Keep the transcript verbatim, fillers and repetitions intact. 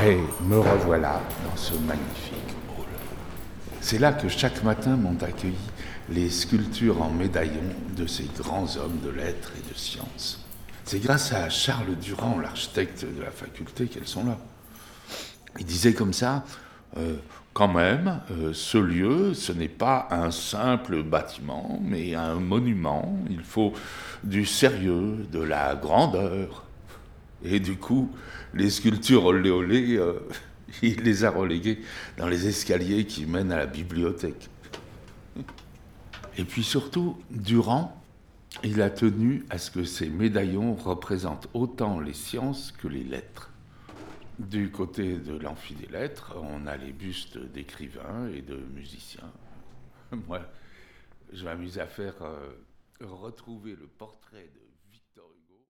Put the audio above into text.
Et me revoilà dans ce magnifique hall. C'est là que chaque matin m'ont accueilli les sculptures en médaillon de ces grands hommes de lettres et de sciences. C'est grâce à Charles Durand, l'architecte de la faculté, qu'elles sont là. Il disait comme ça, euh, quand même, euh, ce lieu, ce n'est pas un simple bâtiment, mais un monument. Il faut du sérieux, de la grandeur. Et du coup, les sculptures olé olé, euh, il les a reléguées dans les escaliers qui mènent à la bibliothèque. Et puis surtout, Durand, il a tenu à ce que ces médaillons représentent autant les sciences que les lettres. Du côté de l'amphi des lettres, on a les bustes d'écrivains et de musiciens. Moi, je m'amuse à faire euh, retrouver le portrait de